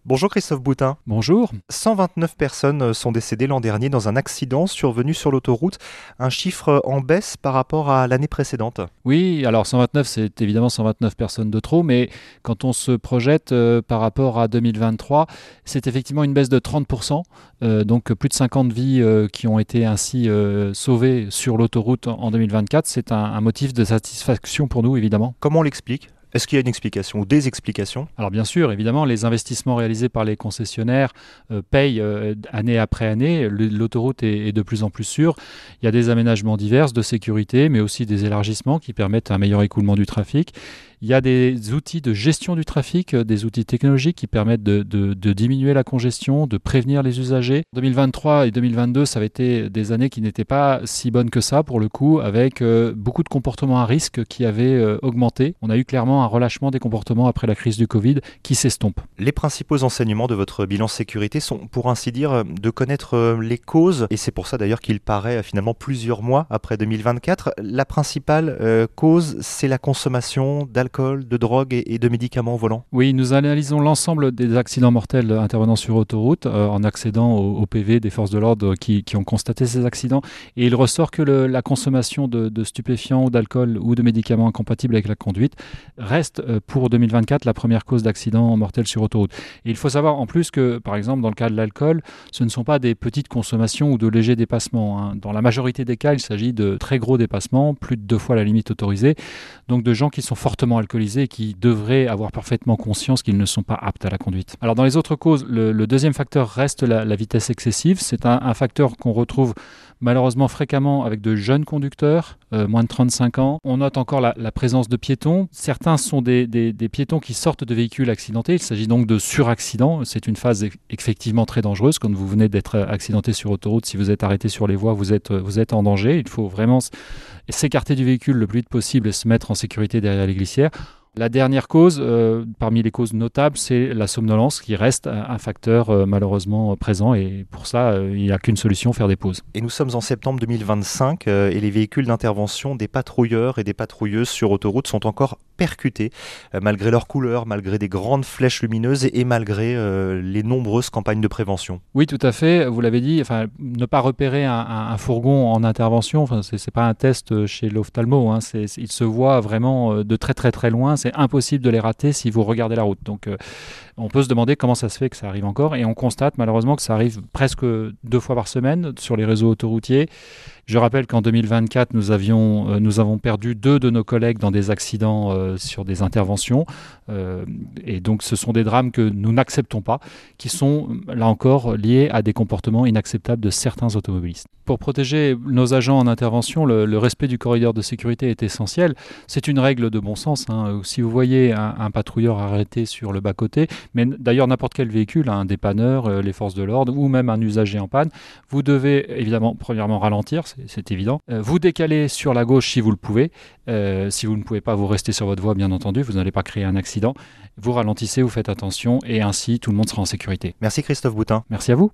Bonjour Christophe Boutin. Bonjour. 129 personnes sont décédées l'an dernier dans un accident survenu sur l'autoroute, un chiffre en baisse par rapport à l'année précédente. Oui, alors 129, c'est évidemment 129 personnes de trop, mais quand on se projette par rapport à 2023, c'est effectivement une baisse de 30%, donc plus de 50 vies qui ont été ainsi sauvées sur l'autoroute en 2024. C'est un motif de satisfaction pour nous, évidemment. Comment on l'explique ? Est-ce qu'il y a une explication ou des explications ? Alors bien sûr, évidemment, les investissements réalisés par les concessionnaires payent année après année. L'autoroute est de plus en plus sûre. Il y a des aménagements divers de sécurité, mais aussi des élargissements qui permettent un meilleur écoulement du trafic. Il y a des outils de gestion du trafic, des outils technologiques qui permettent de diminuer la congestion, de prévenir les usagers. 2023 et 2022, ça avait été des années qui n'étaient pas si bonnes que ça, pour le coup, avec beaucoup de comportements à risque qui avaient augmenté. On a eu clairement un relâchement des comportements après la crise du Covid qui s'estompe. Les principaux enseignements de votre bilan sécurité sont, pour ainsi dire, de connaître les causes, et c'est pour ça d'ailleurs qu'il paraît finalement plusieurs mois après 2024. La principale cause, c'est la consommation d'alcool, de drogue et de médicaments au volant. Oui, nous analysons l'ensemble des accidents mortels intervenant sur autoroute en accédant au PV des forces de l'ordre qui ont constaté ces accidents. Et il ressort que la consommation de stupéfiants ou d'alcool ou de médicaments incompatibles avec la conduite reste pour 2024 la première cause d'accident mortel sur autoroute. Et il faut savoir en plus que, par exemple, dans le cas de l'alcool, ce ne sont pas des petites consommations ou de légers dépassements. Dans la majorité des cas, il s'agit de très gros dépassements, plus de 2 fois la limite autorisée, donc de gens qui sont fortement alcoolisés et qui devraient avoir parfaitement conscience qu'ils ne sont pas aptes à la conduite. Alors dans les autres causes, le deuxième facteur reste la vitesse excessive. C'est un facteur qu'on retrouve malheureusement fréquemment avec de jeunes conducteurs, moins de 35 ans. On note encore la présence de piétons. Certains sont des piétons qui sortent de véhicules accidentés. Il s'agit donc de suraccident. C'est une phase effectivement très dangereuse. Quand vous venez d'être accidenté sur autoroute, si vous êtes arrêté sur les voies, vous êtes en danger. Il faut vraiment s'écarter du véhicule le plus vite possible et se mettre en sécurité derrière les glissières. La dernière cause, parmi les causes notables, c'est la somnolence qui reste un facteur malheureusement présent, et pour ça, il n'y a qu'une solution, faire des pauses. Et nous sommes en septembre 2025 et les véhicules d'intervention des patrouilleurs et des patrouilleuses sur autoroute sont encore percutés, malgré leur couleur, malgré des grandes flèches lumineuses et malgré les nombreuses campagnes de prévention. Oui, tout à fait, vous l'avez dit, ne pas repérer un fourgon en intervention, ce n'est pas un test chez l'ophtalmo, il se voit vraiment de très très très loin. C'est impossible de les rater si vous regardez la route. Donc on peut se demander comment ça se fait que ça arrive encore, et on constate malheureusement que ça arrive presque 2 fois par semaine sur les réseaux autoroutiers. Je rappelle qu'en 2024, nous avons perdu 2 de nos collègues dans des accidents sur des interventions. Et donc ce sont des drames que nous n'acceptons pas, qui sont là encore liés à des comportements inacceptables de certains automobilistes. Pour protéger nos agents en intervention, le respect du corridor de sécurité est essentiel. C'est une règle de bon sens. Si vous voyez un patrouilleur arrêté sur le bas-côté, mais d'ailleurs n'importe quel véhicule, un dépanneur, les forces de l'ordre ou même un usager en panne, vous devez évidemment premièrement ralentir, c'est évident. Vous décaler sur la gauche si vous le pouvez. Si vous ne pouvez pas, vous restez sur votre voie, bien entendu, vous n'allez pas créer un accident. Vous ralentissez, vous faites attention, et ainsi tout le monde sera en sécurité. Merci Christophe Boutin. Merci à vous.